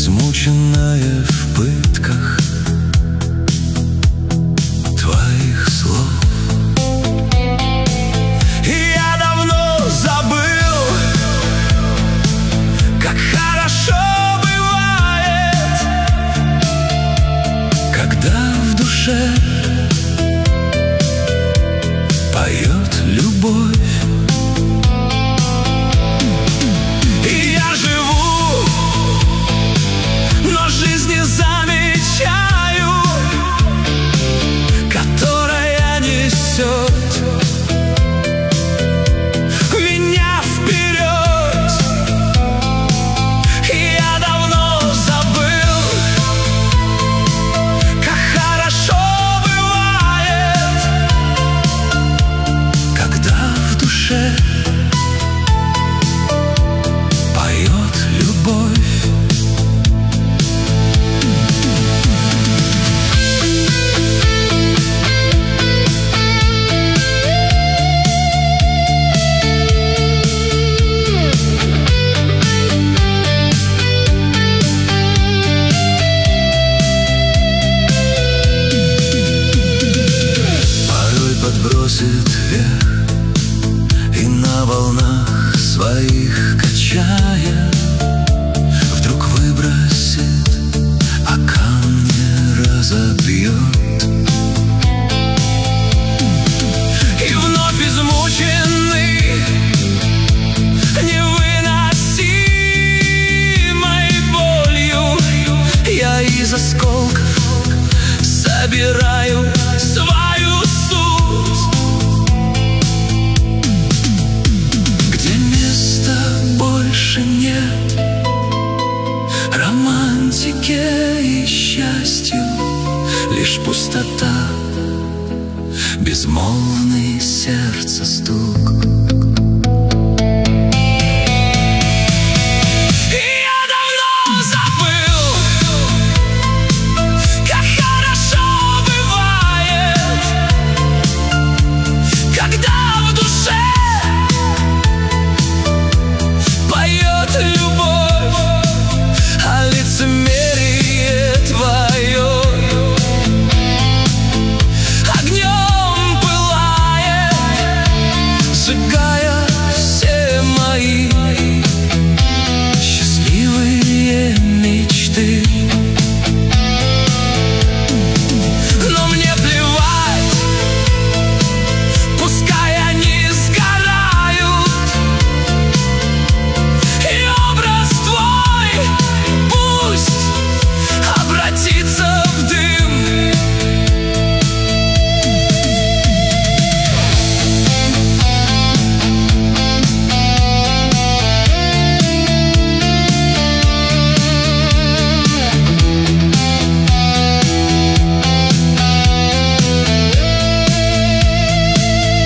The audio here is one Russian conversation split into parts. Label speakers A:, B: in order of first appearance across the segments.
A: измученная в пытках твоих слов. И я давно забыл, как хорошо бывает, когда в душе поет любовь. И я живу, но жизнь не замечаю, которая несет меня вперед. И я давно забыл, как хорошо бывает, когда в душе поет любовь. Подбросит вверх и на волнах своих качая вдруг выбросит, а камни разобьет. И вновь измученный невыносимой болью я из осколков собираю свою суть, где места больше нет романтике и счастью, лишь пустота, безмолвный сердца стук.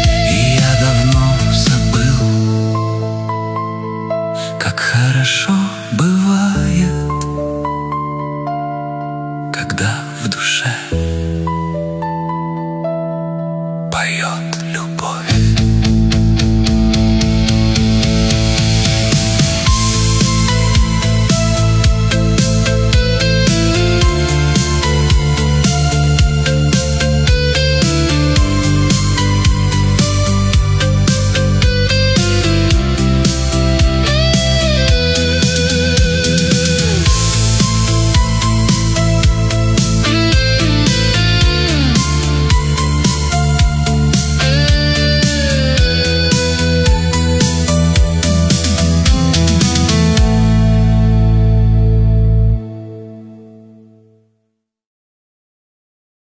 A: Как хорошо